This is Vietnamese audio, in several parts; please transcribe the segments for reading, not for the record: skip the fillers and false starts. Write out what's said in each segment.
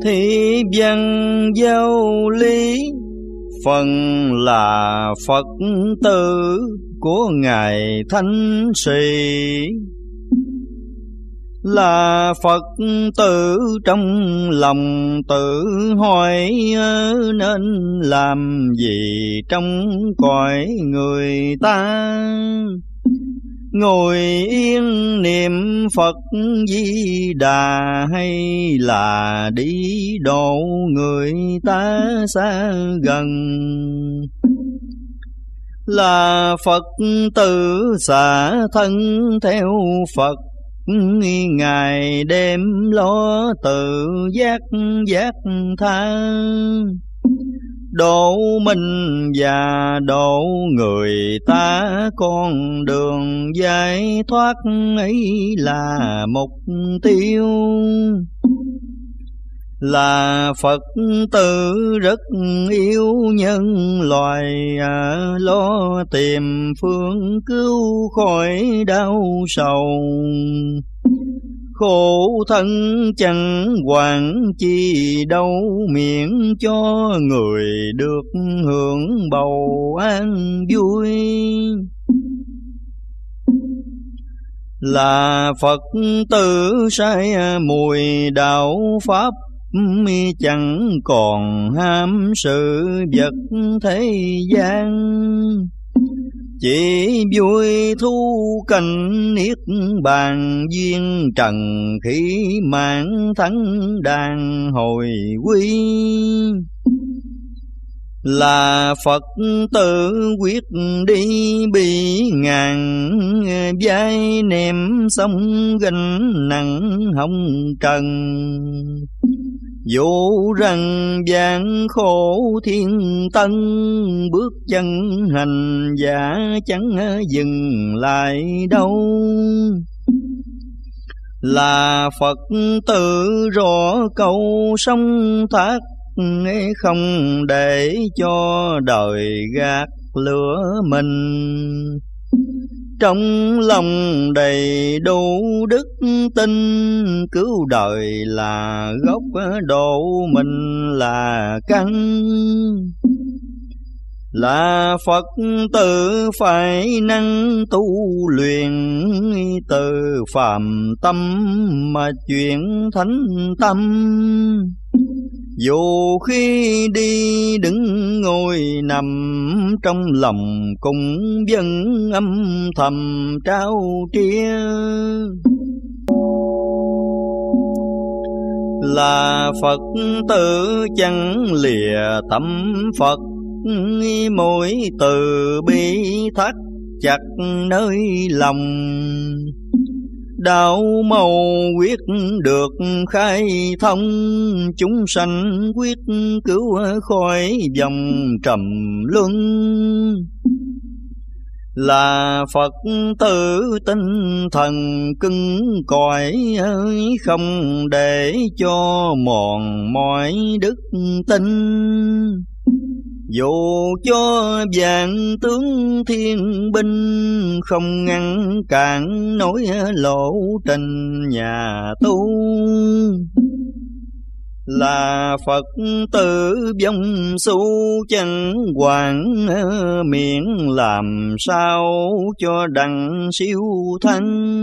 Thi văn giáo lý, phần là Phật tử của Ngài Thánh Sĩ. Là Phật tử trong lòng tự hỏi, nên làm gì trong cõi người ta. Ngồi yên niệm Phật Di Đà, hay là đi độ người ta xa gần. Là Phật tử xả thân theo Phật, ngày đêm lo tự giác tha. Độ mình và độ người ta, con đường giải thoát ấy là mục tiêu. Là Phật tử rất yêu nhân loại, lo tìm phương cứu khỏi đau sầu. Khổ thân chẳng quản chi đâu, miễn cho người được hưởng bầu an vui. Là Phật tử sai mùi đạo pháp, chẳng còn ham sự vật thế gian. Chỉ vui thu cảnh niết bàn duyên trần, khi mạng thắng đàn hồi quy. Là Phật tử quyết đi bi ngàn, vai ném sông gánh nặng hồng trần. Dù rằng gian khổ thiên tân, bước chân hành giả chẳng dừng lại đâu. Là Phật tử rõ câu sông thác, không để cho đời gạt lửa mình. Trong lòng đầy đủ đức tin, cứu đời là gốc, độ mình là căn. Là Phật tử phải năng tu luyện, từ phàm tâm mà chuyển thánh tâm. Dù khi đi đứng ngồi nằm, trong lòng cũng vẫn âm thầm trao tria. Là Phật tử chẳng lìa tâm Phật, mỗi từ bi thắt chặt nơi lòng. Đạo màu quyết được khai thông, chúng sanh quyết cứu khỏi vòng trầm luân. Là Phật tử tinh thần cứng cỏi, không để cho mòn mỏi đức tin. Dù cho vạn tướng thiên binh, không ngăn cản nối lộ trình nhà tu. Là Phật tử vong xu chẳng quản, miệng làm sao cho đặng siêu thanh.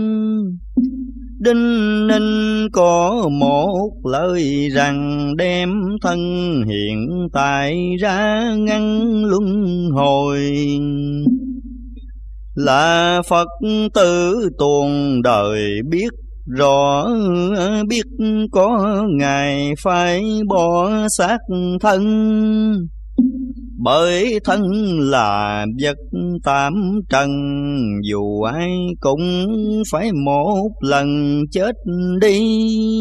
Đinh ninh có một lời rằng, đem thân hiện tại ra ngăn luân hồi. Là Phật tử tuồng đời biết rõ, biết có ngày phải bỏ xác thân. Bởi thân là vật tạm trần, dù ai cũng phải một lần chết đi.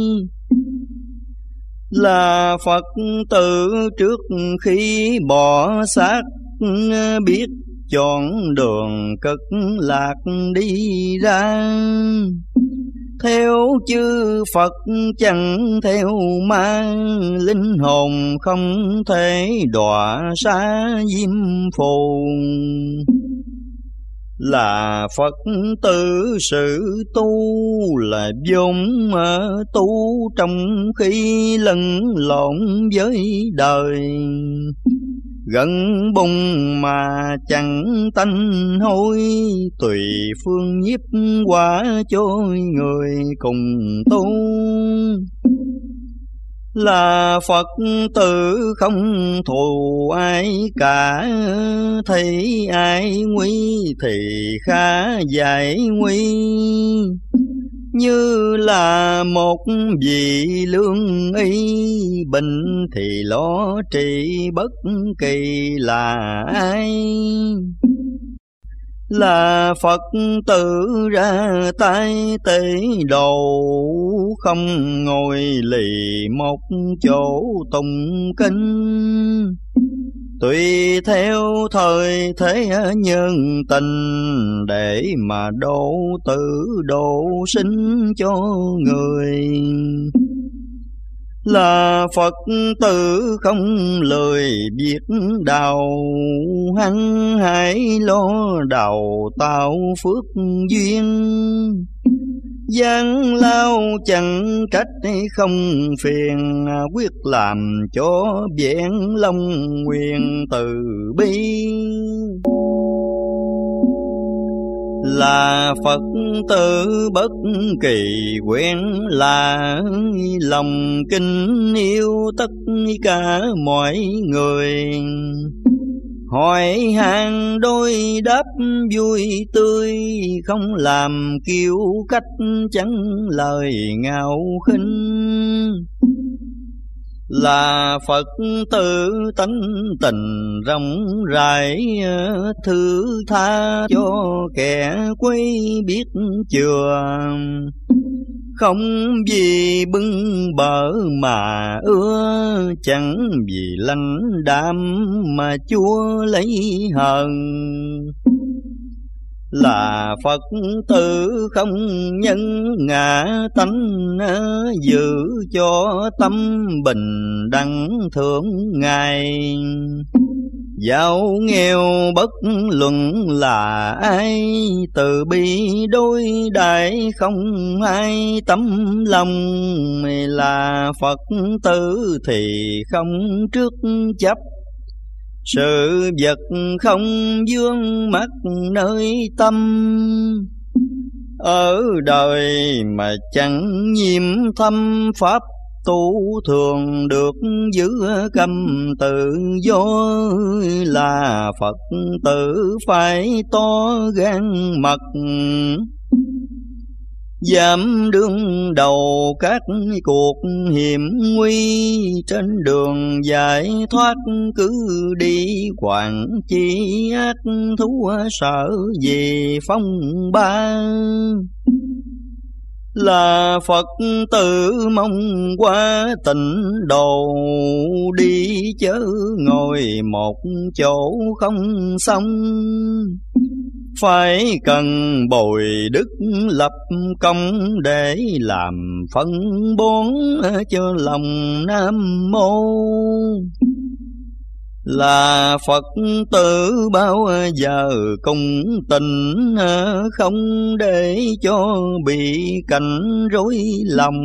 Là Phật tử trước khi bỏ xác, biết chọn đường cực lạc đi ra. Theo chư Phật chẳng theo ma, linh hồn không thể đọa xa diêm phù. là Phật tử sự tu, là vốn tu trong khi lẫn lộn với đời. Gần bùng mà chẳng tanh hôi, tùy phương nhiếp quả cho người cùng tu. Là Phật tử không thù ai cả, thấy ai nguy thì khá giải nguy. Như là một vị lương y, bệnh thì lo trị bất kỳ là ai. Là Phật tử ra tay tế độ, không ngồi lì một chỗ tụng kinh. Tùy theo thời thế nhân tình, để mà độ tử độ sinh cho người. Là Phật tử không lười việc đào, hăng hãy lo đào tạo phước duyên. Gian lao chẳng trách không phiền, quyết làm cho vẹn lòng nguyện từ bi. Là Phật tử bất kỳ quen, là lòng kính yêu tất cả mọi người. Hỏi han đôi đáp vui tươi, không làm kiêu cách chẳng lời ngạo khinh. Là Phật tử tánh tình rộng rãi, thứ tha cho kẻ quấy biết chừa. Không vì bưng bở mà ưa, chẳng vì lãnh đạm mà chúa lấy hờn. Là Phật tử không nhân ngã tánh, giữ cho tâm bình đẳng thượng ngài. Giàu nghèo bất luận là ai, từ bi đối đãi không ai tấm lòng. Là Phật tử thì không trước chấp, sự vật không vương mắt nơi tâm. Ở đời mà chẳng nhiễm thâm pháp tu, thường được giữ câm tự do. Là Phật tử phải to gan mật, dám đương đầu các cuộc hiểm nguy. Trên đường giải thoát cứ đi quản chi ác thú, sợ gì phong ba. Là Phật tử mong qua tịnh độ, đi chớ ngồi một chỗ không xong. Phải cần bồi đức lập công, để làm phân bón cho lòng Nam Mô. Là Phật tử bao giờ cùng tình, không để cho bị cảnh rối lòng.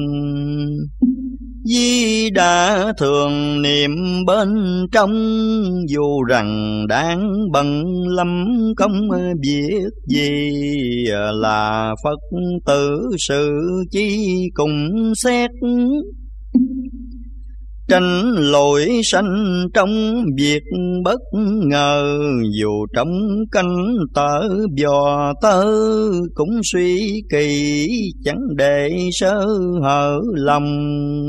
Di đã thường niệm bên trong, dù rằng đang bận lắm công việc gì. Là Phật tử sự chi cùng xét, tránh lỗi sanh trong việc bất ngờ. Dù trong canh tở bò tơ, cũng suy kỳ chẳng để sơ hở lòng.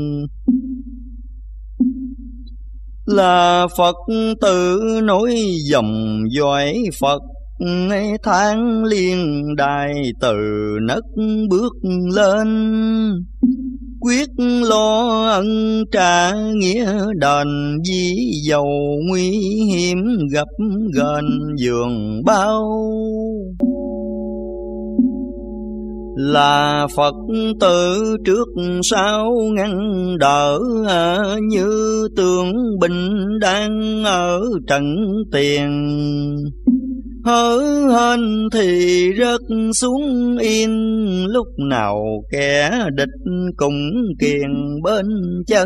Là Phật tử nối dòng dõi Phật, tháng liên đài từ nấc bước lên. Quyết lo ân trả nghĩa đền, vì dầu nguy hiểm gặp gần giường bao. Là Phật tử trước sau ngăn đỡ, như tượng bình đang ở trận tiền. hớ hên thì rớt xuống yên, lúc nào kẻ địch cùng kiền bên chân.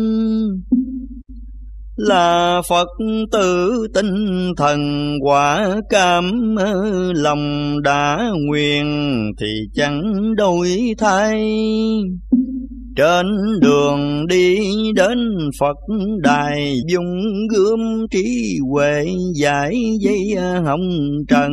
Là Phật tử tinh thần quả cảm, lòng đã nguyện thì chẳng đổi thay. Trên đường đi đến Phật đài, dùng gươm trí huệ giải dây hồng trần.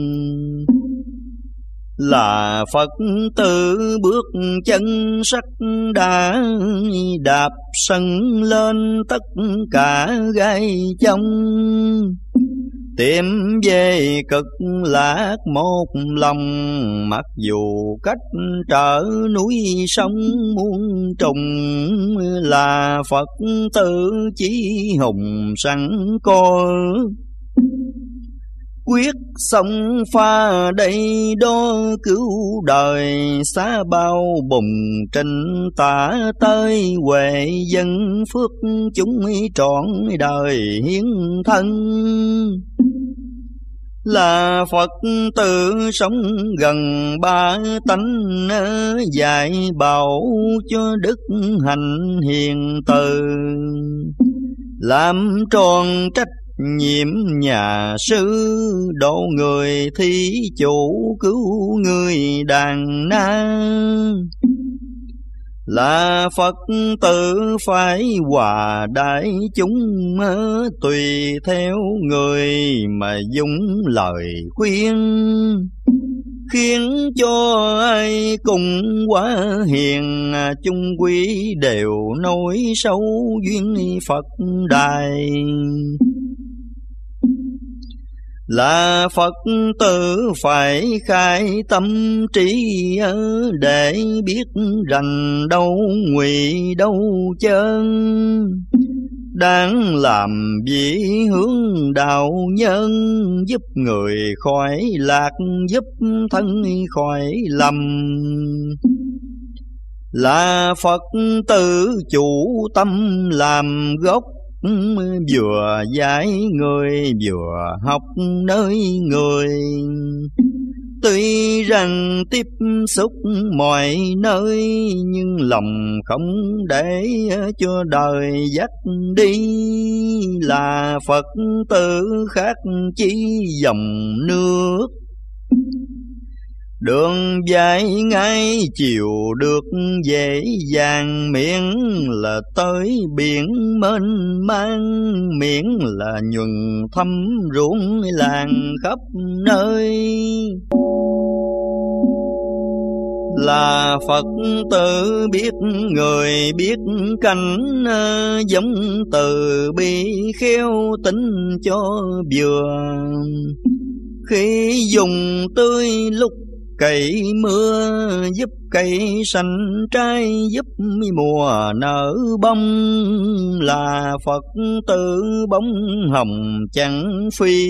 Là Phật tử bước chân sắc đã, đạp sân lên tất cả gai trong. Tìm về cực lạc một lòng, mặc dù cách trở núi sông muôn trùng. Là Phật tử chí hùng sẵn co, quyết sông pha đây đó cứu đời. Xá bao bùng trình tả tới, huệ dân phước chúng trọn đời hiến thân. Là Phật tử sống gần ba tánh, dạy bảo cho đức hạnh hiền từ. Làm tròn trách nhiệm nhà sư, độ người thí chủ cứu người đàn na. Là Phật tử phải hòa đại chúng, tùy theo người mà dùng lời khuyên. Khiến cho ai cùng quá hiền, chung quý đều nối sâu duyên Phật đài. Là Phật tử phải khai tâm trí, để biết rành đâu ngụy đâu chân. Đang làm vì hướng đạo nhân, giúp người khỏi lạc, giúp thân khỏi lầm. Là Phật tử chủ tâm làm gốc, vừa dạy người vừa học nơi người. Tuy rằng tiếp xúc mọi nơi, nhưng lòng không để cho đời dắt đi. Là Phật tử khác chi dòng nước, đường dài ngay chiều được dễ dàng. Miễn là tới biển mênh mang, miễn là nhuần thăm ruộng làng khắp nơi. Là Phật tử biết người biết cảnh, giống từ bi khéo tính cho vừa. Khi dùng tươi lúc cày mưa, giúp cây xanh trái, giúp mùa nở bông. Là Phật tử bóng hồng chẳng phi,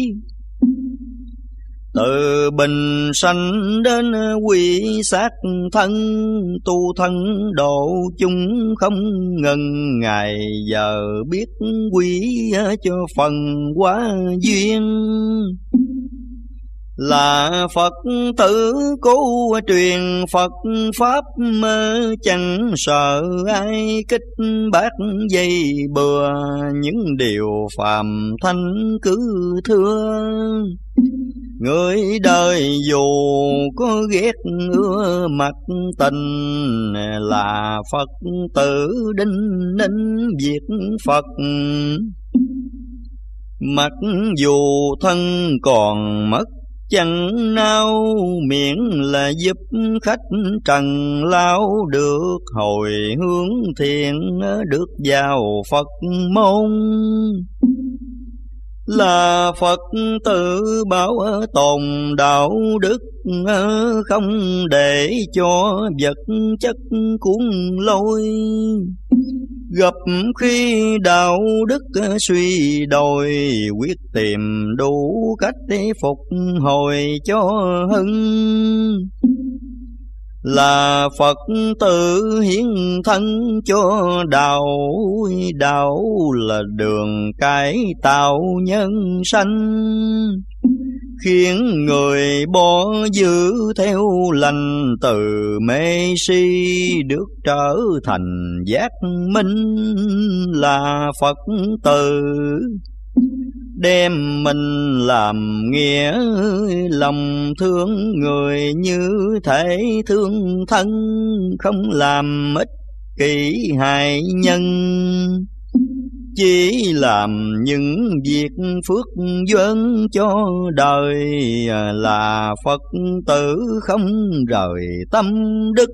từ bình sanh đến quy sát thân. Tu thân độ chúng không ngừng, ngày giờ biết quý cho phần quá duyên. Là Phật tử cố truyền Phật Pháp, chẳng sợ ai kích bác dây bừa. Những điều phàm thanh cứ thưa, người đời dù có ghét ưa mặt tình. Là Phật tử đinh ninh việc Phật, mặc dù thân còn mất chẳng nao. Miễn là giúp khách trần lao, được hồi hướng thiện, được vào Phật môn. Là Phật tử bảo tồn đạo đức, không để cho vật chất cuốn lôi. Gặp khi đạo đức suy đồi, quyết tìm đủ cách để phục hồi cho hưng. Là Phật tử hiến thân cho đạo, đạo là đường cải tạo nhân sanh. khiến người bỏ giữ theo lành, từ mê si được trở thành giác minh là Phật tử. Đem mình làm nghĩa, lòng thương người như thể thương thân, không làm ích kỷ hại nhân. Chỉ làm những việc phước duyên cho đời, là Phật tử không rời tâm đức.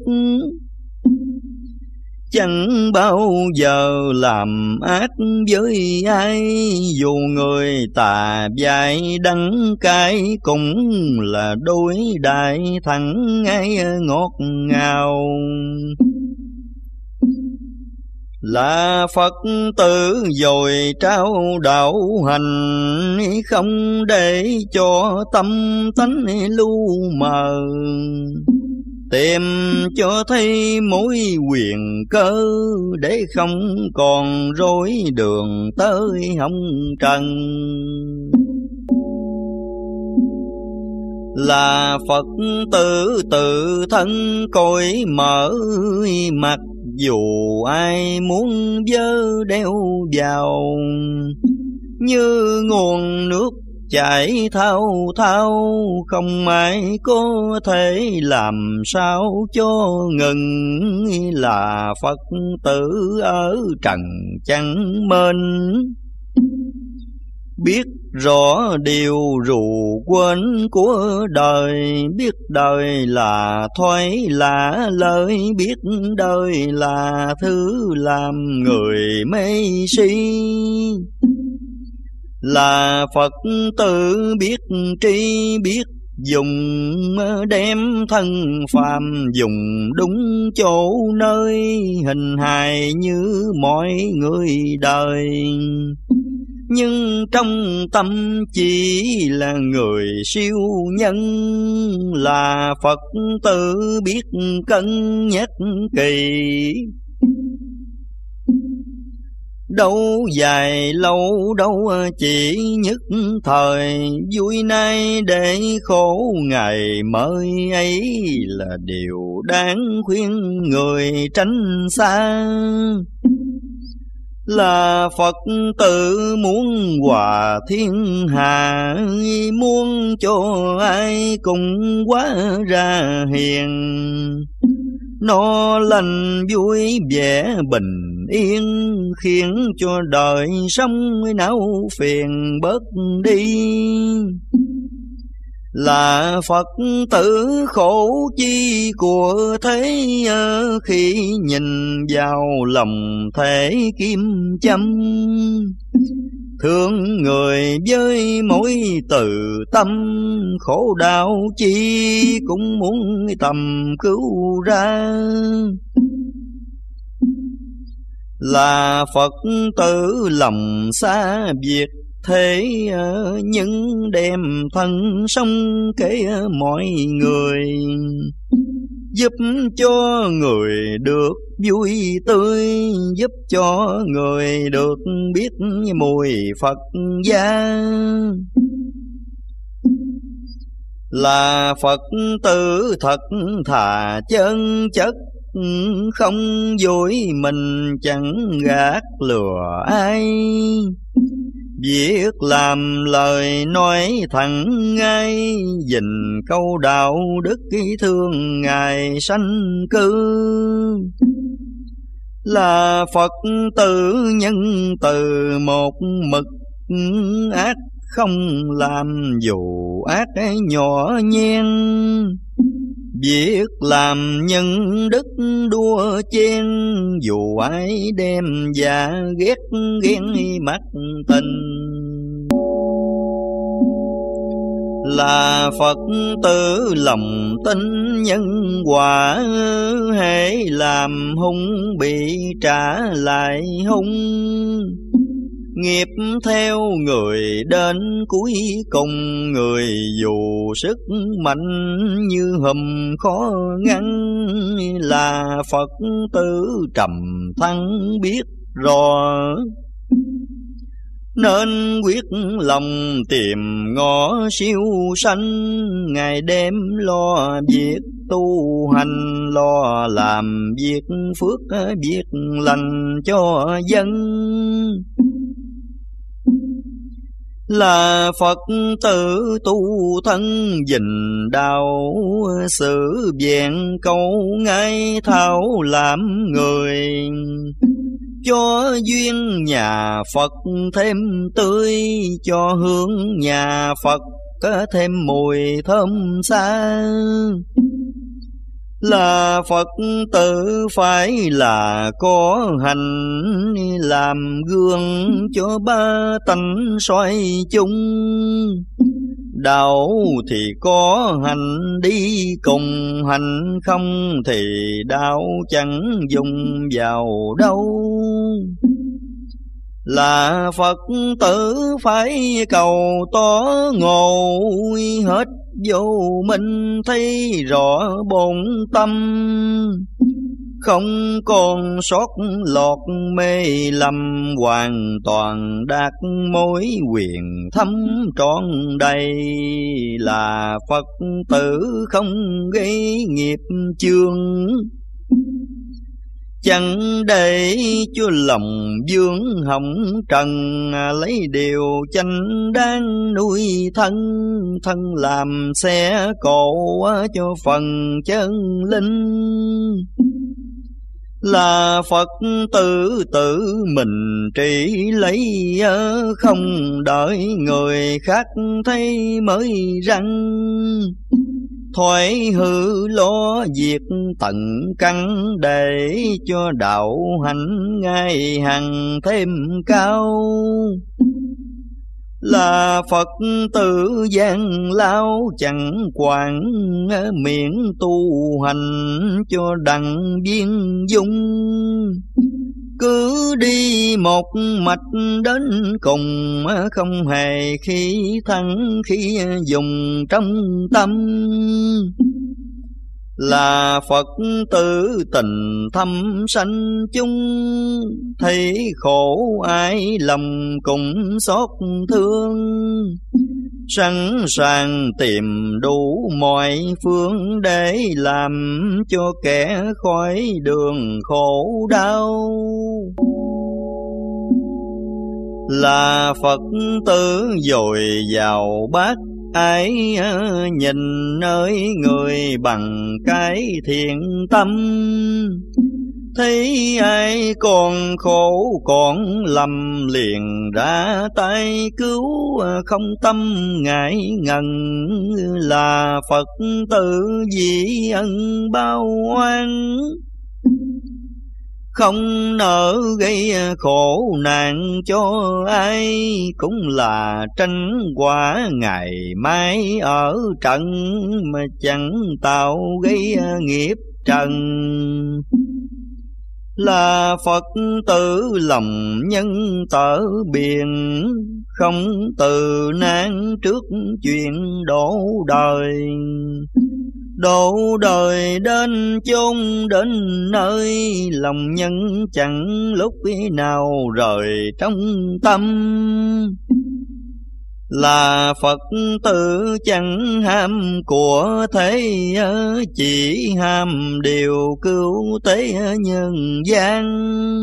Chẳng bao giờ làm ác với ai, dù người tà dại đắng cay, cũng là đối đại thẳng ngay ngọt ngào. Là Phật tử dồi trao đạo hành, không để cho tâm tánh lu mờ. Tìm cho thấy mối quyền cơ, để không còn rối đường tới hồng trần. Là Phật tử tự thân cõi mở, mặc dù ai muốn vơ đeo vào. Như nguồn nước chảy thao thao, không ai có thể làm sao cho ngừng. Là Phật tử ở trần chẳng mênh, biết rõ điều rù quên của đời. Biết đời là thoái lạ lời, biết đời là thứ làm người mê si. Là Phật tử biết tri biết dùng, đem thân phàm dùng đúng chỗ nơi. Hình hài như mọi người đời, nhưng trong tâm chỉ là người siêu nhân. Là Phật tử biết cân nhắc kỳ, đâu dài lâu đâu chỉ nhất thời. Vui nay để khổ ngày mới, ấy là điều đáng khuyên người tránh xa. Là Phật tử muốn hòa thiên hạ, muốn cho ai cùng hóa ra hiền. Nó lành vui vẻ bình yên, khiến cho đời sống não phiền bớt đi. Là Phật tử khổ chi của thế, khi nhìn vào lòng thể kim châm. Thương người với mỗi từ tâm, khổ đau chi cũng muốn tầm cứu ra. Là Phật tử lòng xa việc thế, nhưng đem thân sống kể mọi người. Giúp cho người được vui tươi, giúp cho người được biết mùi Phật gia. Là Phật tử thật thà chân chất, không dối mình chẳng gạt lừa ai. Việc làm lời nói thẳng ngay, dình câu đạo đức thương Ngài sanh cư. Là Phật tử nhân từ một mực, ác không làm dù ác nhỏ nhen. Việc làm nhân đức đua chen, dù ai đem dạ ghét ghen mắt tình. Là Phật tử lòng tin nhân quả, hễ làm hung bị trả lại hung. Nghiệp theo người đến cuối cùng, người dù sức mạnh như hùm khó ngăn. Là Phật tử trầm thăng biết rõ, nên quyết lòng tìm ngõ siêu sanh, ngày đêm lo việc tu hành, lo làm việc phước việc lành cho dân. Là Phật tử tu thân gìn đạo, sự vẹn câu ngay thao làm người, cho duyên nhà Phật thêm tươi, cho hương nhà Phật có thêm mùi thơm xa. Là Phật tử phải là có hành, làm gương cho ba tánh soi chung. Đạo thì có hành đi cùng, hành không thì đạo chẳng dùng vào đâu. Là Phật tử phải cầu tỏ ngộ, hết vô minh thấy rõ bổn tâm, không còn sót lọt mê lầm, hoàn toàn đạt mối quyền thâm trọn đầy. Là Phật tử không gây nghiệp chướng, chẳng để cho lòng vương hồng trần, lấy điều chánh đáng nuôi thân, thân làm xe cộ cho phần chân linh. Là Phật tử tự mình trị lấy, không đợi người khác thấy mới răng. Thoái hư lo việc tận căn, để cho đạo hạnh ngày hằng thêm cao. Là Phật tử gian lao chẳng quản, miễn tu hành cho đặng viên dung. Cứ đi một mạch đến cùng, không hề khi thắng khi dùng trong tâm. Là Phật tử tình thâm sanh chung, thấy khổ ai lòng cùng xót thương. Sẵn sàng tìm đủ mọi phương, để làm cho kẻ khỏi đường khổ đau. Là Phật tử dồi dào bác ái, nhìn nơi người bằng cái thiện tâm. Thấy ai còn khổ còn lầm, liền ra tay cứu, không tâm ngại ngần. Là Phật tử vì ân bao oan, không nỡ gây khổ nạn cho ai. Cũng là tranh quả ngày mai ở trận, mà chẳng tạo gây nghiệp trần. Là Phật tử lòng nhân tở biển, không từ nan trước chuyện đổ đời. Độ đời đến chốn đến nơi, lòng nhân chẳng lúc nào rời trong tâm. Là Phật tử chẳng ham của thế, chỉ ham điều cứu tế nhân gian.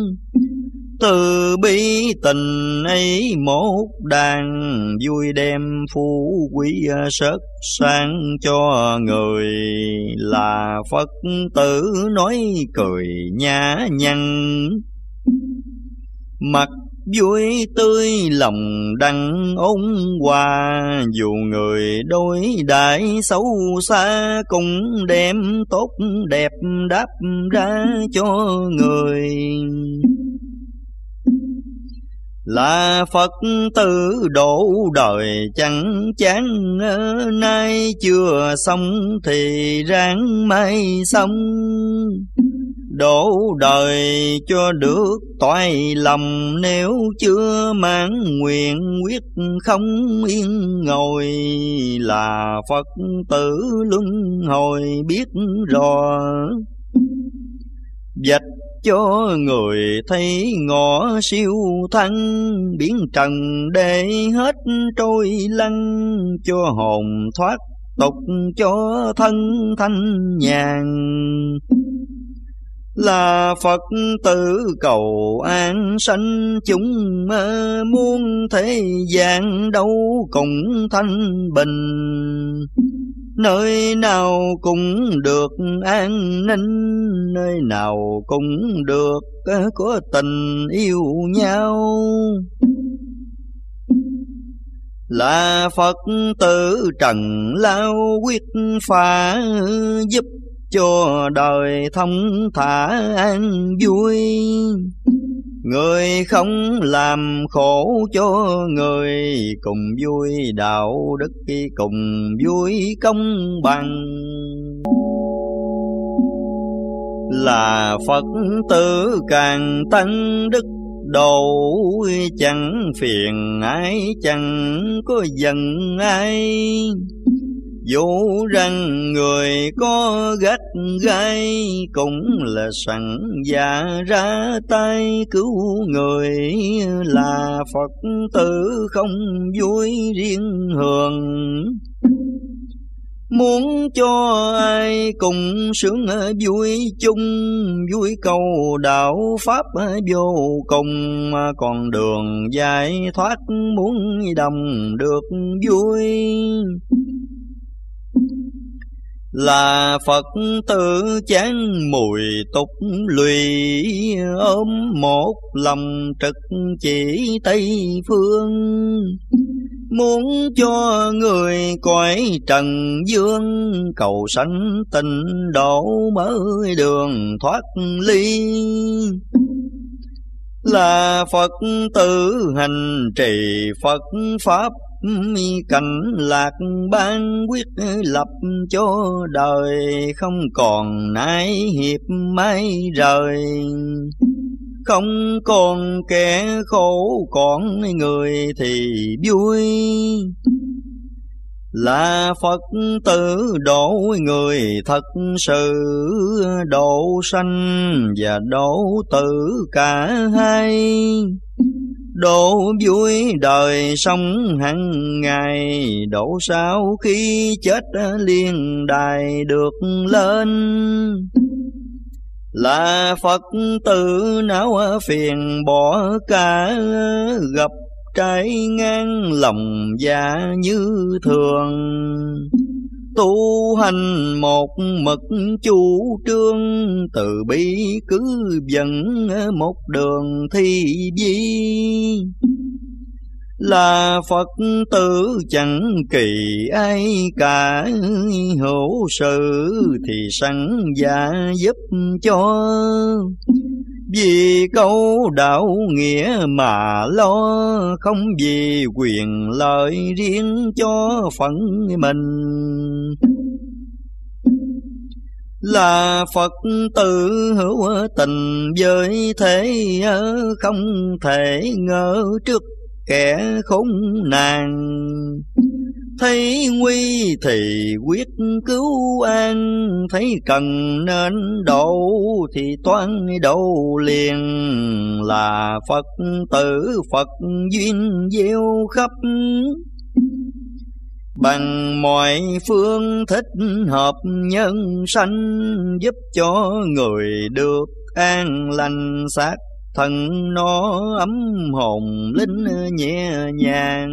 Từ bi tình ấy một đàn, vui đem phú quý sớt sang cho người. Là Phật tử nói cười nhã nhặn, mặt vui tươi lòng đặng ôn hòa. Dù người đối đãi xấu xa, cũng đem tốt đẹp đáp ra cho người. Là Phật tử độ đời chẳng chán, nay chưa xong thì ráng mai xong. Độ đời cho được toại lòng, nếu chưa mãn nguyện quyết không yên ngồi. Là Phật tử luân hồi biết rõ, vạch cho người thấy ngõ siêu thăng, biến trần để hết trôi lăn, cho hồn thoát tục cho thân thanh nhàn. Là Phật tử cầu an sanh chúng, muôn thế gian đâu cũng thanh bình. Nơi nào cũng được an ninh, nơi nào cũng được có tình yêu nhau. Là Phật tử trần lao quyết phá, giúp cho đời thông thả an vui. Người không làm khổ cho người, cùng vui đạo đức cùng vui công bằng. Là Phật tử càng tăng đức độ, chẳng phiền ai chẳng có giận ai. Dù rằng người có gắt gai, cũng là sẵn dạ ra tay cứu người. Là Phật tử không vui riêng hưởng, muốn cho ai cùng sướng vui chung. Vui cầu đạo pháp vô cùng, còn đường giải thoát muốn đồng được vui. Là Phật tử chán mùi tục lụy, ôm một lòng trực chỉ Tây phương. Muốn cho người cõi trần dương, cầu sanh tịnh độ mới đường thoát ly. Là Phật tử hành trì Phật Pháp, cảnh lạc ban quyết lập cho đời. Không còn nái hiệp mái rời, không còn kẻ khổ còn người thì vui. Là Phật tử độ người thật sự, độ sanh và độ tử cả hai. Độ vui đời sống hàng ngày, độ sau khi chết liên đài được lên. Là Phật tử não phiền bỏ cả, gặp trái ngang lòng dạ như thường. Tu hành một mực chủ trương, từ bi cứ dẫn một đường thi vi. Là Phật tử chẳng kỳ ai cả, hữu sự thì sẵn dạ giúp cho. Vì câu đạo nghĩa mà lo, không vì quyền lợi riêng cho phận mình. Là Phật tử hữu tình với thế, không thể ngờ trước kẻ khốn nạn. Thấy nguy thì quyết cứu an, thấy cần nên độ thì toan độ liền. Là Phật tử Phật duyên gieo khắp, bằng mọi phương thích hợp nhân sanh. Giúp cho người được an lành, xác thân nó ấm hồn linh nhẹ nhàng.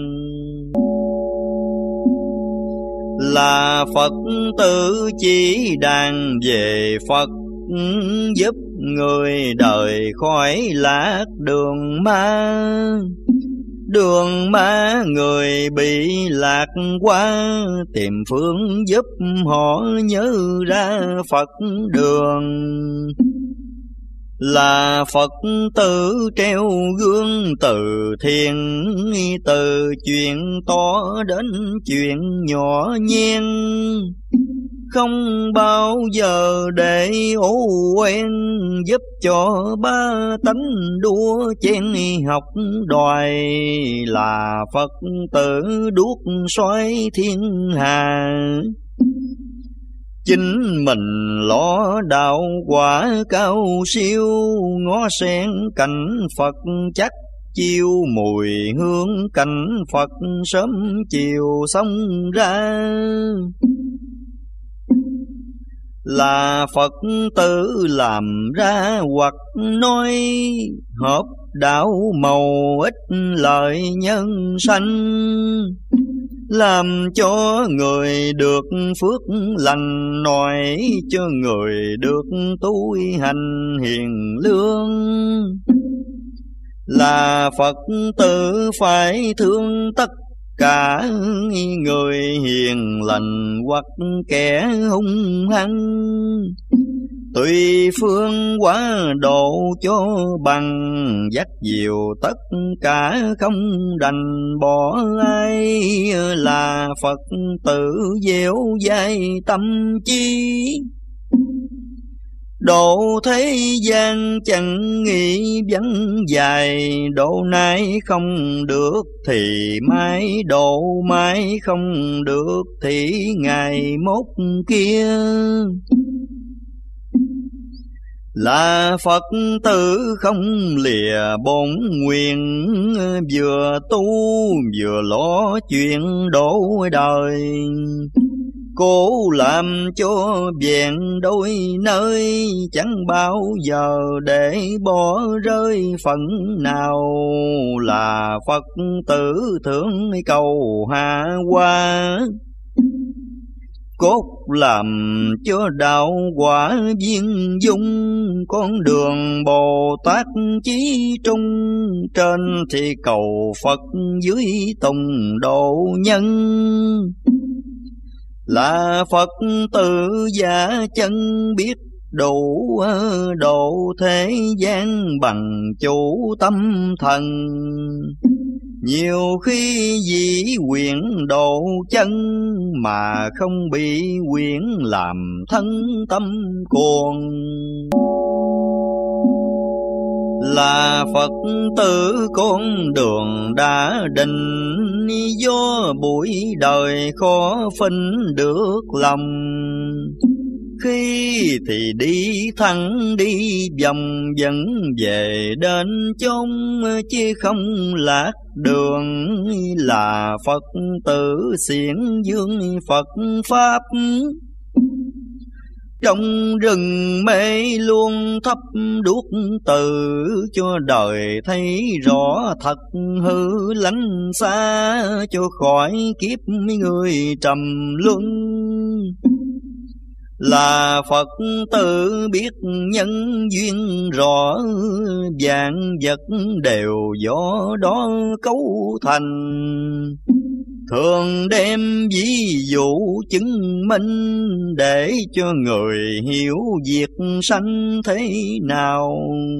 Là Phật tử chỉ đàn về Phật, giúp người đời khỏi lạc đường ma. Đường ma người bị lạc quá, tìm phương giúp họ nhớ ra Phật đường. Là Phật tử treo gương từ thiện, từ chuyện to đến chuyện nhỏ nhen. Không bao giờ để ố quen, giúp cho ba tánh đua chen học đòi. Là Phật tử đuốc xoay thiên hà, chính mình lo đạo quả cao siêu, ngó sen cảnh Phật chắc chiêu, mùi hương cảnh Phật sớm chiều xong ra. Là Phật tử làm ra hoặc nói, hợp đạo màu ít lợi nhân sanh, làm cho người được phước lành, nói cho người được tu hành hiền lương. Là Phật tử phải thương tất cả người hiền lành hoặc kẻ hung hăng, tùy phương quá độ cho bằng, dắt dìu tất cả không đành bỏ ai. Là Phật tử dẻo dai tâm trí, độ thế gian chẳng nghĩ vắng dài, độ nay không được thì mai, độ mai không được thì ngày mốt kia. Là Phật tử không lìa bổn nguyện, vừa tu vừa lo chuyện độ đời, cố làm cho vẹn đôi nơi, chẳng bao giờ để bỏ rơi phần nào. Là Phật tử thượng cầu hạ hoa, cốt làm cho đạo quả viên dung, con đường Bồ Tát chí trung, trên thì cầu Phật dưới tùng độ nhân. Là Phật tử giả chân biết đủ, độ thế gian bằng chủ tâm thần, nhiều khi dĩ nguyện độ chân, mà không bị quyển làm thân tâm cuồng. Là Phật tử con đường đã định, do buổi đời khó phinh được lòng, khi thì đi thẳng đi vòng, vẫn về đến chốn chứ không lạc đường. Là Phật tử xiển dương Phật Pháp, trong rừng mê luôn thấp đuốc từ, cho đời thấy rõ thật hư lánh xa, cho khỏi kiếp người trầm luân. Là Phật tử biết nhân duyên rõ, vạn vật đều do đó cấu thành, thường đem ví dụ chứng minh, để cho người hiểu việc sanh thế nào.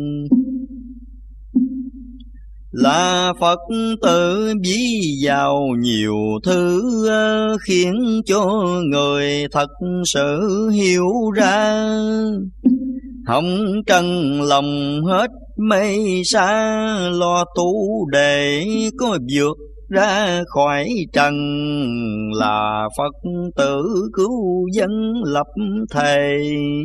Là Phật tử ví vào nhiều thứ, khiến cho người thật sự hiểu ra, hồng trần lòng hết mây xa, lo tu để có vượt ra khỏi trần. Là Phật tử cứu dân lập thề,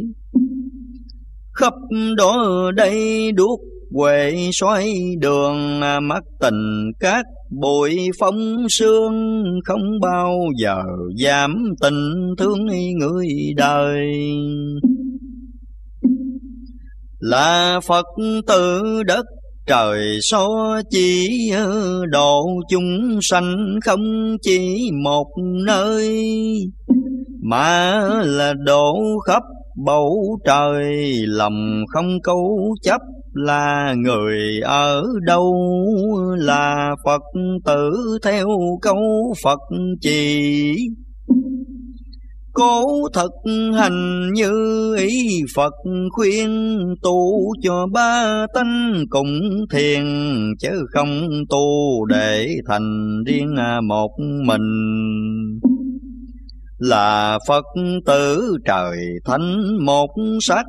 khắp đó đây đuốc huệ xoay đường, mắt tình các bụi phong sương, không bao giờ dám tình thương người đời. Là Phật tử đất trời so chỉ, độ chúng sanh không chỉ một nơi, mà là độ khắp bầu trời. Lòng không câu chấp là người ở đâu, là Phật tử theo câu Phật chỉ, cố thực hành như ý Phật khuyên, tu cho ba tánh cùng thiền, chứ không tu để thành riêng một mình. Là Phật tử trời thánh một sắc,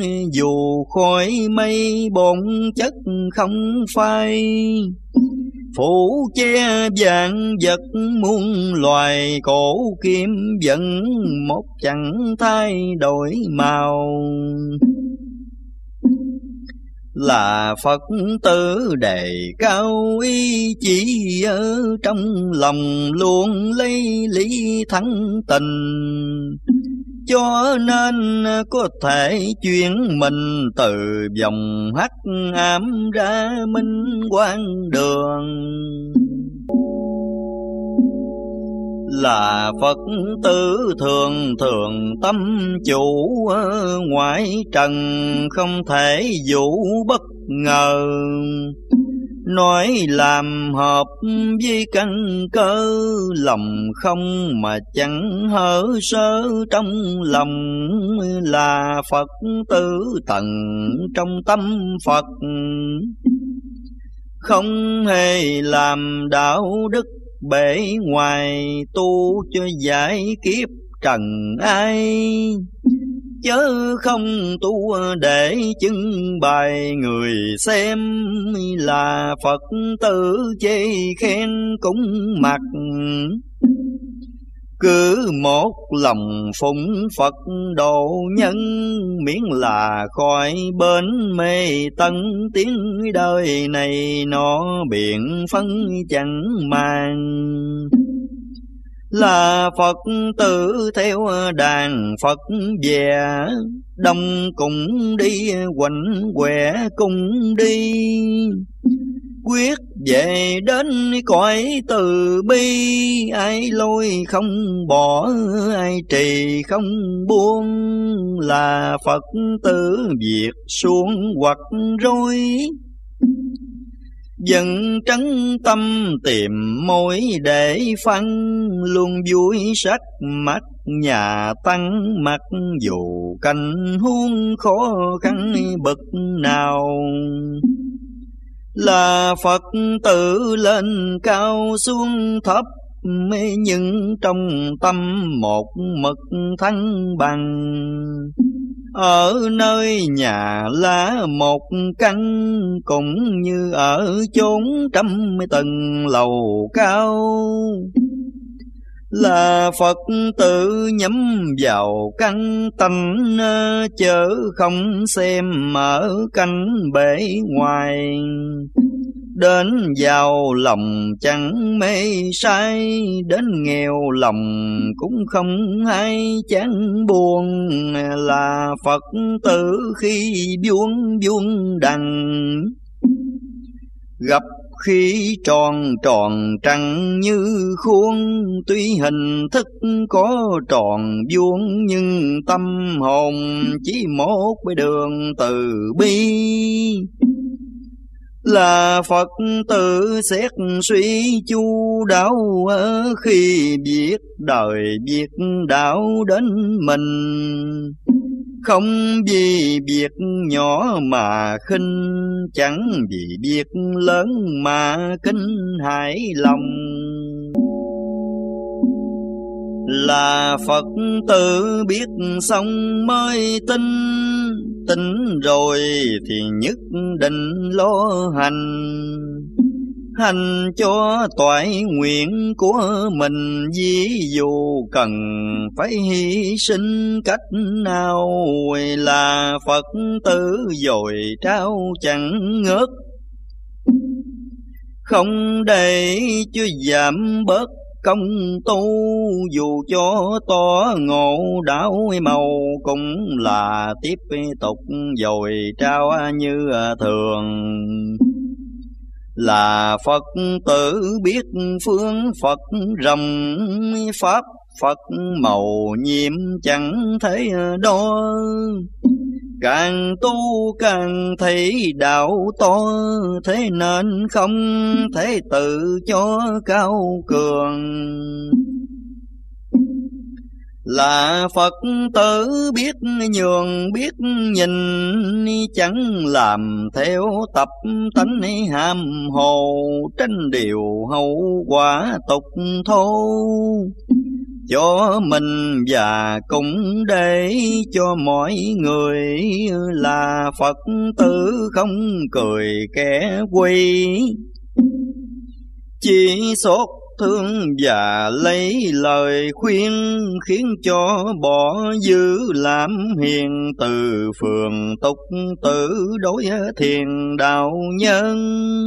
dù khói mây bổn chất không phai, phủ che vạn vật muôn loài, cổ kim vẫn một chẳng thay đổi màu. Là Phật tử đề cao ý chỉ ở trong lòng, luôn lấy lý thắng tình, cho nên có thể chuyển mình từ vòng hắc ám ra minh quang đường. Là Phật tử thường thường tâm chủ, ngoại trần không thể dụ bất ngờ, nói làm hợp với căn cơ, lòng không mà chẳng hở sơ trong lòng. Là Phật tử tận trong tâm Phật, không hề làm đạo đức bề ngoài, tu cho giải kiếp trần ai, chớ không tu để trưng bày người xem. Là Phật tử chê khen cúng mặt, cứ một lòng phụng Phật độ nhân, miễn là khỏi bến mê tân tiếng đời này nọ biện phân chẳng màng. Là Phật tử theo đàn Phật về, đông cùng đi quạnh quẹ cùng đi, quyết về đến cõi từ bi. Ai lôi không bỏ, ai trì không buông, là Phật tử việc xuống hoặc rối, dần trấn tâm tìm mối để phân, luôn vui sắc mắt nhà tăng mặt, dù cảnh huống khó khăn bậc nào. Là Phật tử lên cao xuống thấp, nhưng trong tâm một mực thăng bằng. Ở nơi nhà lá một căn, cũng như ở chốn trăm tầng lầu cao. Là Phật tử nhắm vào căn tánh, chớ không xem ở cánh bể ngoài. Đến giàu lòng chẳng mê say, đến nghèo lòng cũng không hay chán buồn. Là Phật tử khi buông đằng, gặp khi tròn tròn trăng như khuôn. Tuy hình thức có tròn vuông, nhưng tâm hồn chỉ một đường từ bi. Là Phật tử xét suy chu đáo, khi biết đời biết đạo đến mình. Không vì việc nhỏ mà khinh, chẳng vì việc lớn mà kinh hãi lòng. Là Phật tử biết xong mới tin, tin rồi thì nhất định lo hành. Hành cho toại nguyện của mình, ví dụ cần phải hy sinh cách nào. Là Phật tử dồi trao chẳng ngớt, không để cho giảm bớt công tu. Dù cho to ngộ đảo màu, cũng là tiếp tục dồi trao như thường. Là Phật tử biết phương Phật rộng, pháp Phật màu nhiệm chẳng thể đo. Càng tu càng thấy đạo to, thế nên không thể tự cho cao cường. Là Phật tử biết nhường biết nhìn, chẳng làm theo tập tánh ham hồ. Tranh điều hậu quả tục thô, cho mình và cũng để cho mọi người. Là Phật tử không cười kẻ quỳ, Chỉ xót thương và lấy lời khuyên, khiến cho bỏ dữ làm hiền, từ phường tục tử đối thiền đạo nhân.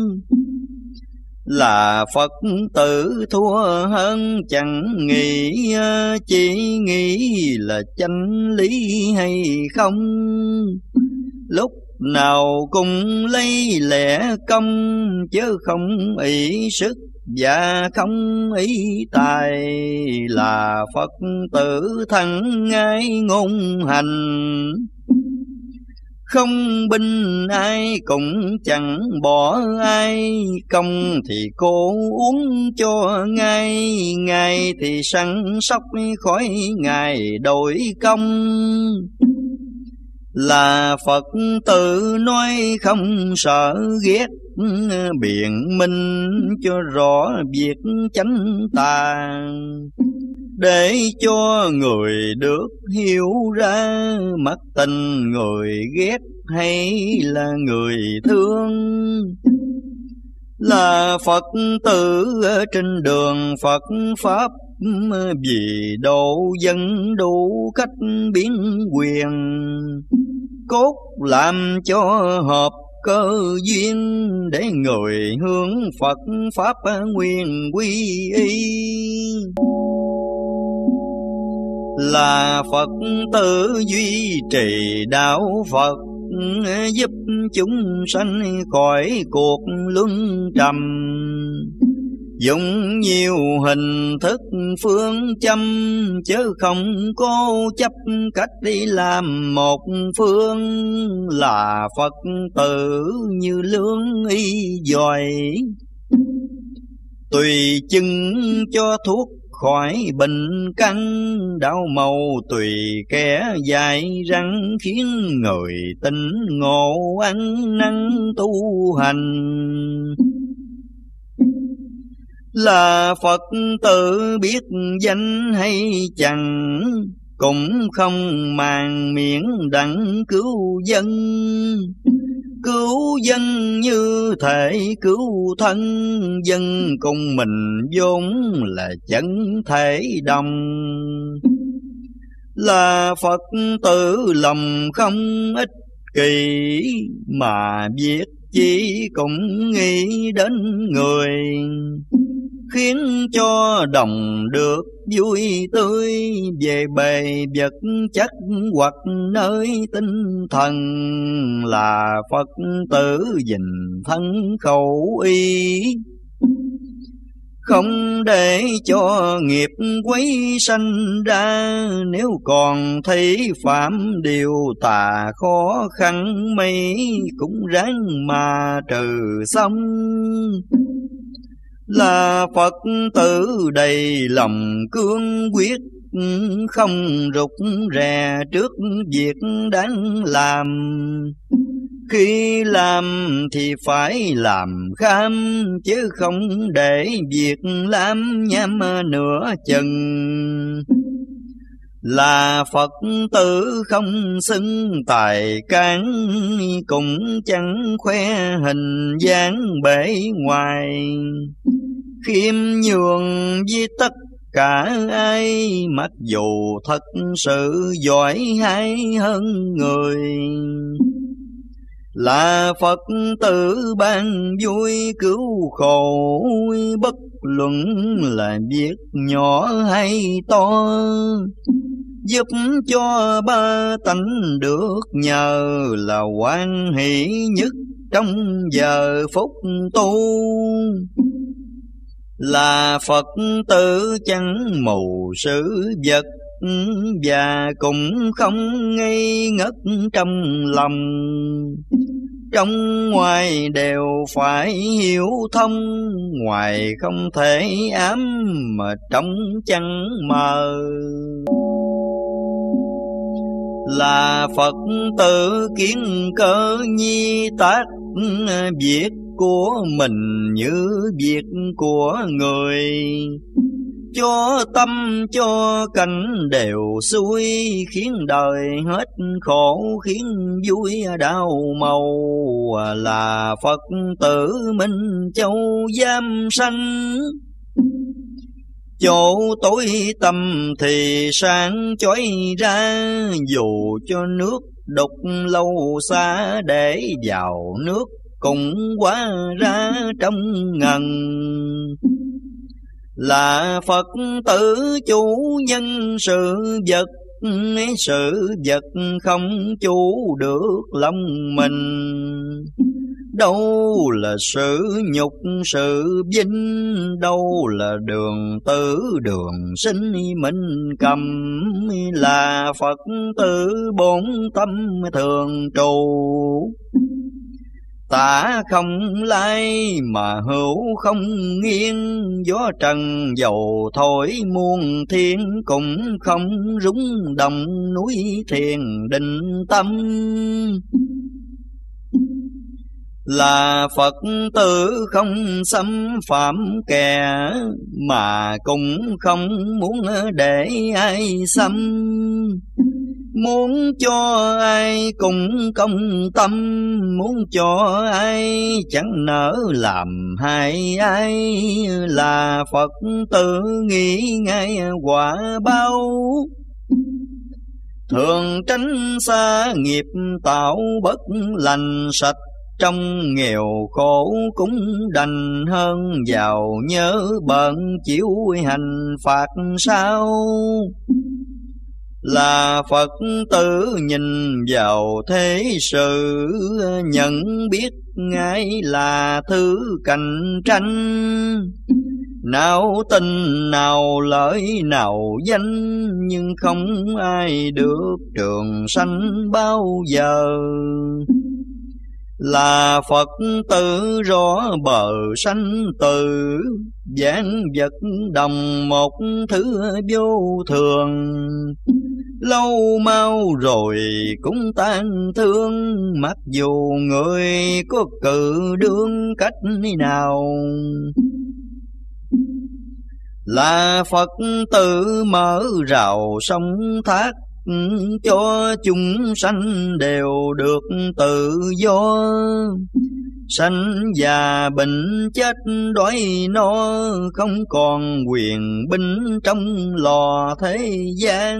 Là Phật tử thua hơn chẳng nghĩ, chỉ nghĩ là chánh lý hay không. Lúc nào cũng lấy lẽ công, chứ không ý sức và không ý tài. Là Phật tử thân ngay ngôn hành, không binh ai cũng chẳng bỏ ai. Công thì cô uống cho ngay, ngay thì săn sóc khỏi ngày đổi công. Là Phật tử nói không sợ ghét, biện minh cho rõ việc chánh tà, để cho người được hiểu ra mắt tình người ghét hay là người thương. Là Phật tử ở trên đường Phật Pháp, vì độ dân đủ cách biến quyền. Cốt làm cho hợp cơ duyên, để người hướng Phật Pháp nguyên quy y. Là Phật tử duy trì đạo Phật, giúp chúng sanh khỏi cuộc luân trầm. Dùng nhiều hình thức phương châm, chứ không cố chấp cách đi làm một phương. Là Phật tử như lương y giỏi, tùy chừng cho thuốc khỏi bệnh căn. Đau màu tùy kẻ dại răng, khiến người tỉnh ngộ ăn năn tu hành. Là Phật tử biết danh hay chẳng, cũng không màng miệng đặng cứu dân. Cứu dân như thể cứu thân, dân cùng mình vốn là chân thể đồng. Là Phật tử lòng không ích kỷ, mà việc chi cũng nghĩ đến người, khiến cho đồng được vui tươi. Về bề vật chất hoặc nơi tinh thần, là Phật tử gìn thân khẩu y, không để cho nghiệp quấy sanh ra. Nếu còn thấy phạm điều tà khó khăn mấy, cũng ráng mà trừ xong. Là Phật tử đầy lòng cương quyết, không rụt rè trước việc đáng làm. Khi làm thì phải làm kham, chứ không để việc làm nhảm nửa chừng. Là Phật tử không xưng tài cán, cũng chẳng khoe hình dáng bề ngoài. Khiêm nhường với tất cả ai, mặc dù thật sự giỏi hay hơn người. Là Phật tử ban vui cứu khổ, bất luận là việc nhỏ hay to. Giúp cho ba tánh được nhờ, là hoan hỷ nhất trong giờ phút tu. Là Phật tử chẳng mù sự vật, và cũng không ngây ngất trong lòng. Trong ngoài đều phải hiểu thông, ngoài không thể ám mà trong chẳng mờ. Là Phật tử kiến cơ nhi tác, việc của mình như việc của người. cho tâm cho cảnh đều xuôi, khiến đời hết khổ khiến vui đau màu. Là Phật tử Minh Châu giam sanh, chỗ tối tâm thì sáng chói ra. Dù cho nước đục lâu xa, để vào nước cũng hóa ra trong ngần. Là Phật tử chủ nhân sự vật, sự vật không chủ được lòng mình. Đâu là sự nhục sự vinh, đâu là đường tử đường sinh minh cầm. Là Phật tử bổn tâm thường trụ, tả không lai mà hữu không nghiêng. Gió trần dầu thổi muôn thiên, cũng không rung động núi thiền định tâm. Là Phật tử không xâm phạm kẻ, mà cũng không muốn để ai xâm. Muốn cho ai cũng công tâm, muốn cho ai chẳng nỡ làm hại ai. Là Phật tử nghĩ ngay quả báo, thường tránh xa nghiệp tạo bất lành. Sạch trong nghèo khổ cũng đành hơn, giàu nhớ bận chịu hành phạt sao. Là Phật tử nhìn vào thế sự, nhận biết ngay là thứ cạnh tranh. Nào tình nào lợi nào danh, nhưng không ai được trường sanh bao giờ. Là Phật tử rõ bờ sanh tử, vạn vật đồng một thứ vô thường. Lâu mau rồi cũng tan thương, mặc dù người có cự đương cách nào. Là Phật tử mở rào sông thác, cho chúng sanh đều được tự do. Sanh già bệnh chết đói no, không còn quyền binh trong lò thế gian.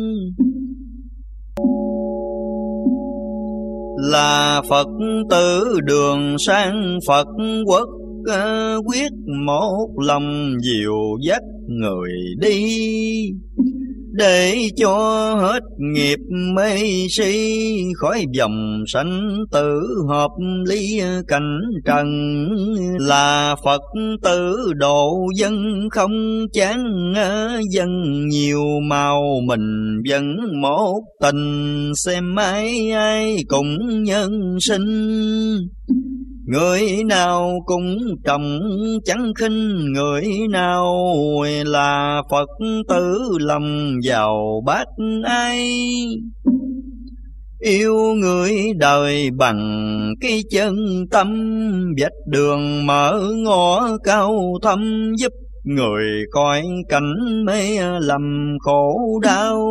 Là Phật tử đường sang Phật quốc, quyết một lòng dìu dắt người đi. Để cho hết nghiệp mê si, khỏi vòng sanh tử hợp lý cảnh trần. Là Phật tử độ dân không chán, dân nhiều màu mình vẫn một tình. Xem ai ai cũng nhân sinh, người nào cũng trọng chẳng khinh người nào. Là Phật tử lòng giàu bác ai, yêu người đời bằng cái chân tâm. Vạch đường mở ngõ cao thâm, giúp người coi cảnh mê lầm khổ đau.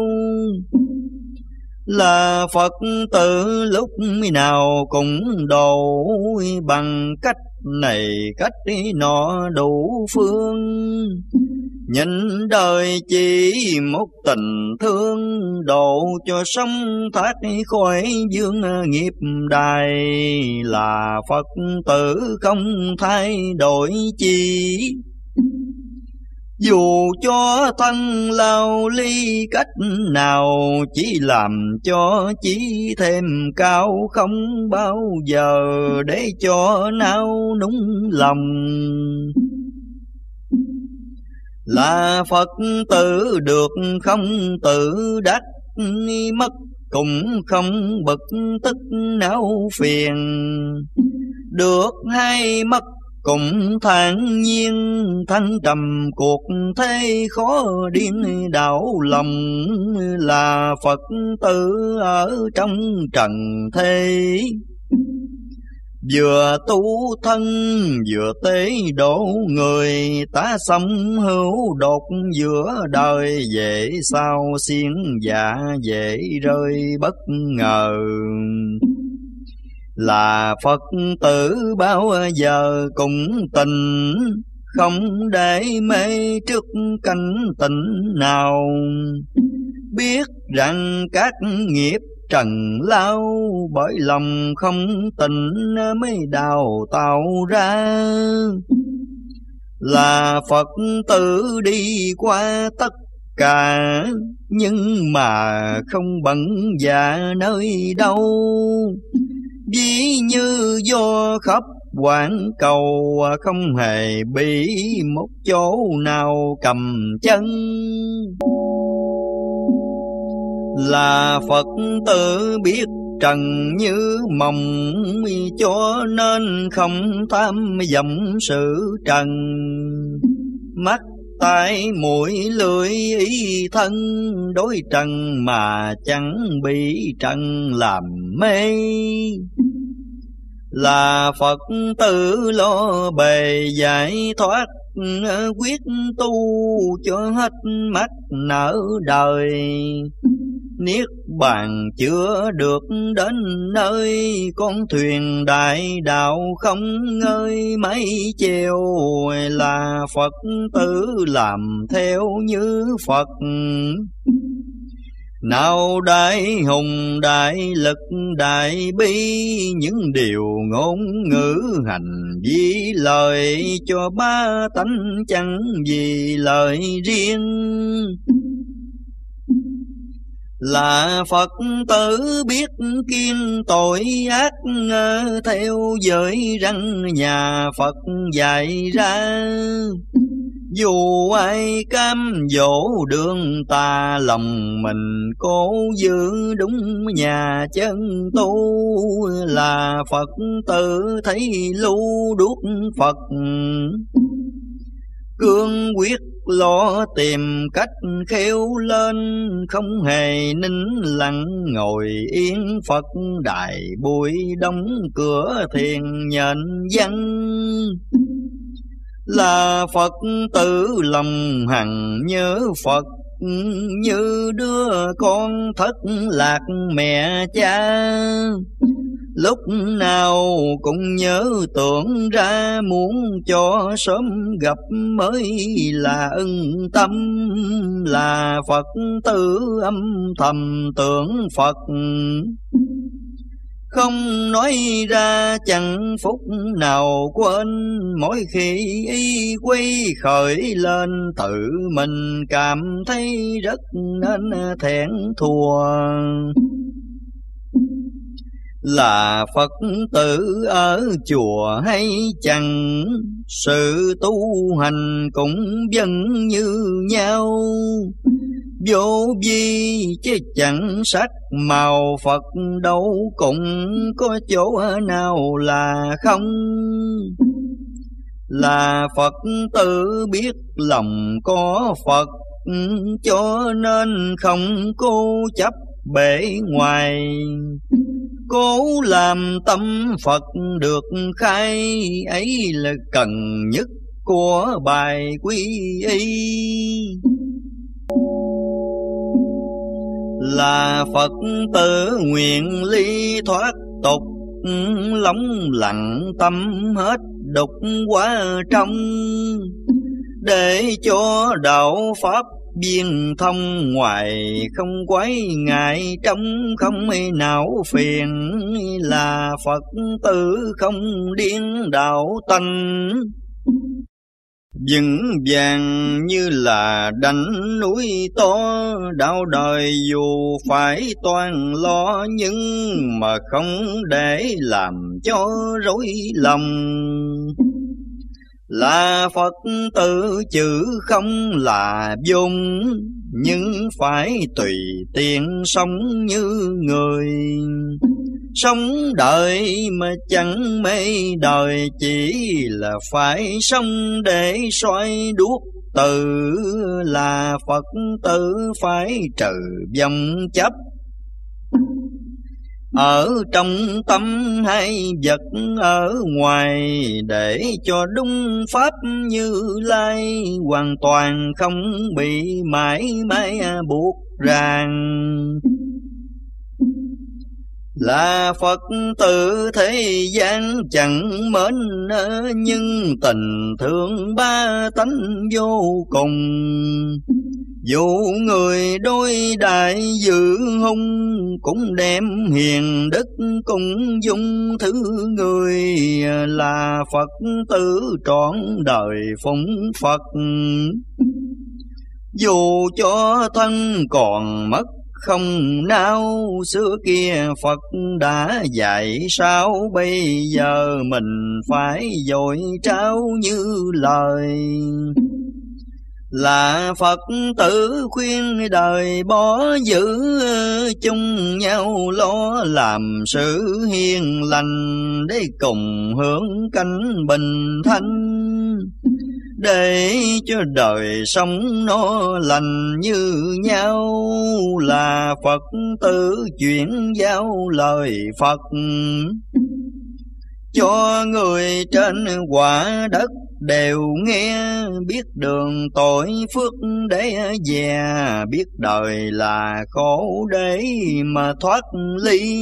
Là Phật tử lúc nào cũng độ, bằng cách này cách nọ đủ phương. Nhìn đời chỉ một tình thương, độ cho sông thoát khỏi dương nghiệp đài. Là Phật tử không thay đổi chi, dù cho thân lao ly cách nào. Chỉ làm cho chỉ thêm cao, không bao giờ để cho nao núng lòng. Là Phật tử được không tự đắc, mất cũng không bực tức não phiền. Được hay mất cũng thản nhiên, thanh trầm cuộc thế khó điên đảo lòng. Là Phật tử ở trong trần thế, Vừa tu thân vừa tế độ người, ta sống hữu đột giữa đời, dễ sao xiên dạ dễ rơi bất ngờ. Là Phật tử bao giờ cũng tình, không để mê trước cảnh tình nào. Biết rằng các nghiệp trần lao, bởi lòng không tình mới đào tạo ra. Là Phật tử đi qua tất cả, nhưng mà không bận dạ nơi đâu. Ví như do khắp quảng cầu, không hề bị một chỗ nào cầm chân. Là Phật tử biết trần như mộng, cho nên không tham vọng sự trần. Mắt tai mũi lưỡi ý thân, đối trần mà chẳng bị trần làm mê. Là Phật tử lo bề giải thoát, quyết tu cho hết mắt nở đời. Niết bàn chưa được đến nơi, con thuyền đại đạo không ngơi mây chèo. Là Phật tử làm theo như Phật, nào đại hùng đại lực đại bi, những điều ngôn ngữ hành vi lời, cho ba tánh chẳng vì lời riêng. Là Phật tử biết kiêng tội ác, theo giới răn nhà Phật dạy ra. Dù ai cam dỗ đường tà, lòng mình cố giữ đúng nhà chân tu. Là Phật tử thấy lưu đuốc Phật, cương quyết lo tìm cách khéo lên. Không hề nín lặng ngồi yên, Phật đại bụi đóng cửa thiền nhện văn. Là Phật tử lòng hằng nhớ Phật, như đứa con thất lạc mẹ cha. Lúc nào cũng nhớ tưởng ra, muốn cho sớm gặp mới là ưng tâm. Là Phật tử âm thầm tưởng Phật, không nói ra chẳng phút nào quên. Mỗi khi y quay khởi lên, tự mình cảm thấy rất nên thẹn thua. Là Phật tử ở chùa hay chẳng, sự tu hành cũng vẫn như nhau. Vô vi chứ chẳng sắc màu, Phật đâu cũng có chỗ nào là không. Là Phật tử biết lòng có Phật, cho nên không cố chấp bề ngoài. Cố làm tâm Phật được khai, ấy là cần nhất của bài quy y. Là Phật tử nguyện ly thoát tục, lóng lặng tâm hết đục quá trong. Để cho đạo pháp biên thông, ngoài không quấy ngại trong không nào phiền. Là Phật tử không điên đạo tánh, vững vàng như là đảnh núi to. Đạo đời dù phải toan lo, nhưng mà không để làm cho rối lòng. Là Phật tử chữ không là dung, nhưng phải tùy tiện sống như người. Sống đời mà chẳng mê đời, chỉ là phải sống để soi đuốc từ. Là Phật tử phải trừ vọng chấp, ở trong tâm hay vật ở ngoài, để cho đúng pháp Như Lai hoàn toàn không bị mãi mãi buộc ràng. Là Phật tử thế gian chẳng mến, nhưng tình thương ba tánh vô cùng. Dù người đối đại dự hung, cũng đem hiền đức cùng dung thứ người. Là Phật tử trọn đời phụng Phật, dù cho thân còn mất không nao. Xưa kia Phật đã dạy sao, bây giờ mình phải dội trao như lời. Là Phật tử khuyên đời bỏ giữ chung nhau, lo làm sự hiền lành để cùng hướng cánh bình thanh. Để cho đời sống nó lành như nhau. Là Phật tử chuyển giao lời Phật, cho người trên quả đất đều nghe. Biết đường tội phước để về, biết đời là khổ để mà thoát ly.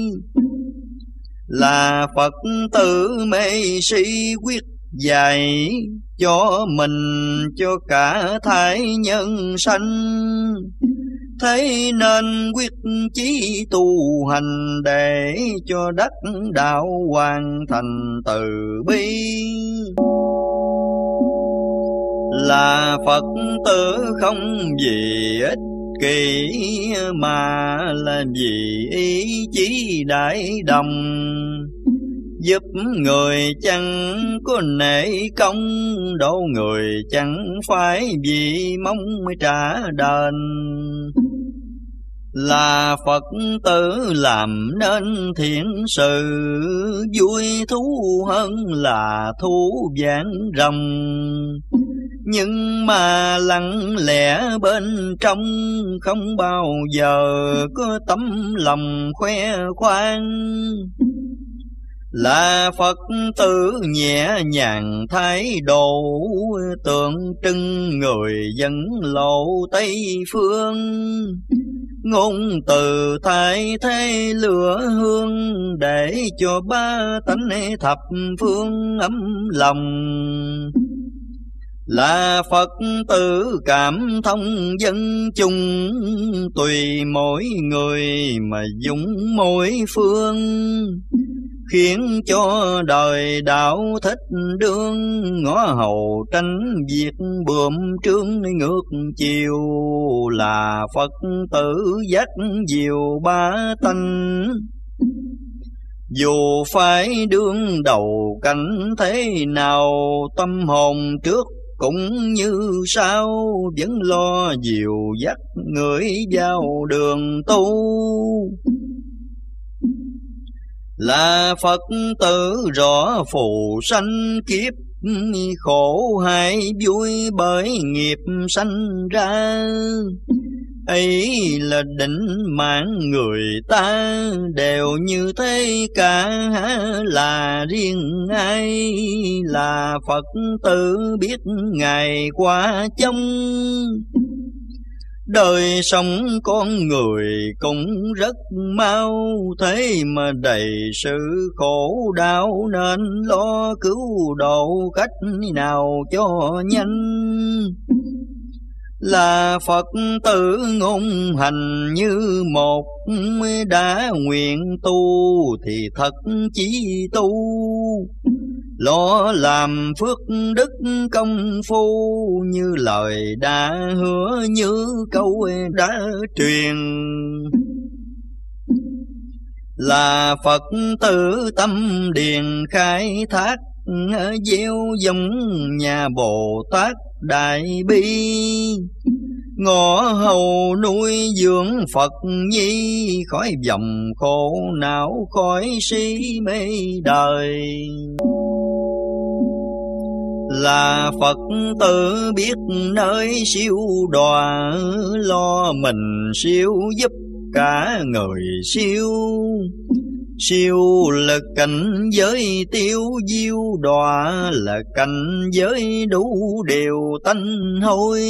Là Phật tử mê si quyết dạy, cho mình cho cả thảy nhân sanh. Thế nên quyết chí tu hành, để cho đắc đạo hoàn thành từ bi. Là Phật tử không vì ích kỷ, mà là vì ý chí đại đồng. Giúp người chẳng có nể công, độ người chẳng phải vì mong trả đền. Là Phật tử làm nên thiện sự, vui thú hơn là thú vạn rồng. Nhưng mà lặng lẽ bên trong, không bao giờ có tấm lòng khoe khoang. Là Phật tử nhẹ nhàng thái độ, tượng trưng người dẫn lộ Tây phương. Ngôn từ thay thế lửa hương, để cho ba tánh thập phương ấm lòng. Là Phật tử cảm thông dân chung, tùy mỗi người mà dùng mỗi phương. Khiến cho đời đạo thích đương, ngõ hầu tranh việc bượm trương ngược chiều. Là Phật tử dắt diều ba tánh, dù phải đương đầu cảnh thế nào. Tâm hồn trước cũng như sau, vẫn lo dìu dắt người vào đường tu. Là Phật tử rõ phù sanh kiếp, khổ hay vui bởi nghiệp sanh ra. Ấy là định mạng người ta, đều như thế cả, là riêng ai. Là Phật tử biết ngày qua trong, đời sống con người cũng rất mau. Thế mà đầy sự khổ đau, nên lo cứu độ cách nào cho nhanh. Là Phật tử ngôn hành như một, đã nguyện tu thì thật chí tu. Lo làm phước đức công phu, như lời đã hứa như câu đã truyền. Là Phật tử tâm điền khai thác, gieo giống nhà Bồ Tát Đại Bi. Ngõ hầu nuôi dưỡng Phật nhi, khỏi vòng khổ não khỏi si mê đời. Là Phật tử biết nơi siêu đọa, lo mình siêu giúp cả người siêu. Siêu là cảnh giới tiêu diêu, đọa là cảnh giới đủ điều tánh hôi.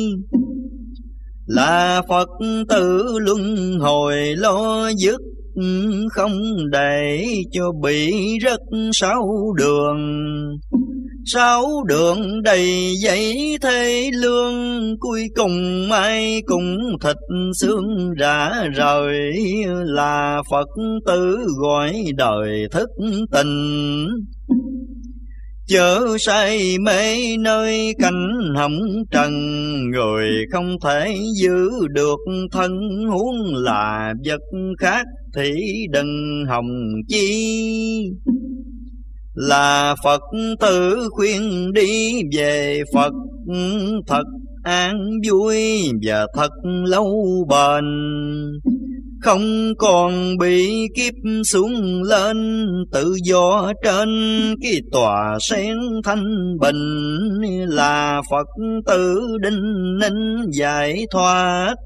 Là Phật tử luân hồi lo dứt, không để cho bị rất sáu đường. Sáu đường đầy dãy thế lương, cuối cùng ai cũng thịt xương rã rời. Là Phật tử gọi đời thức tình, chớ say mê nơi cảnh hồng trần. Người không thể giữ được thân, huống là vật khác thì đừng hòng chi. Là Phật tử khuyên đi về Phật, thật an vui và thật lâu bền. Không còn bị kiếp xuống lên, tự do trên cái tòa sen thanh bình. Là Phật tử đinh ninh giải thoát,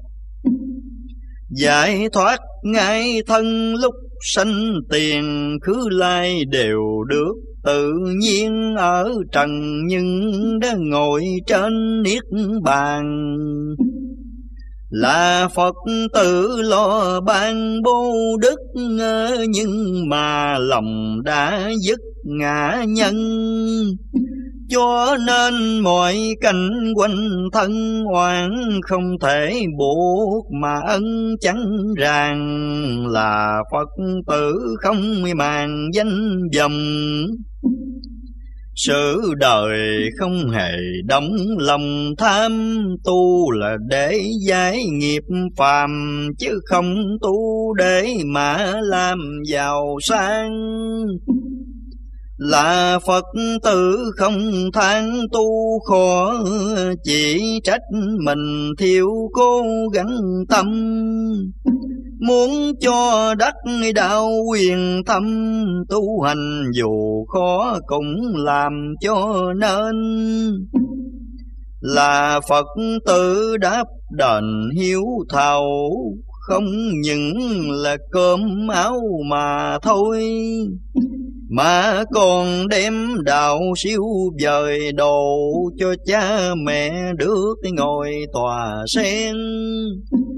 giải thoát ngay thân lúc sanh tiền. Khứ lai đều được tự nhiên ở trần, nhưng đã ngồi trên niết bàn. Là Phật tử lo ban bố đức, nhưng mà lòng đã dứt ngã nhân. Cho nên mọi cảnh quanh thân oan, không thể buộc mà ân chẳng ràng. Là Phật tử không màng danh vọng, sự đời không hề đóng lòng tham. Tu là để giải nghiệp phàm, chứ không tu để mà làm giàu sang. Là Phật tử không than tu khó, chỉ trách mình thiếu cố gắng tâm. Muốn cho đắc đạo quyền thâm, tu hành dù khó cũng làm cho nên. Là Phật tử đáp đền hiếu thảo, không những là cơm áo mà thôi, mà còn đem đạo siêu vời đồ cho cha mẹ được ngồi tòa sen.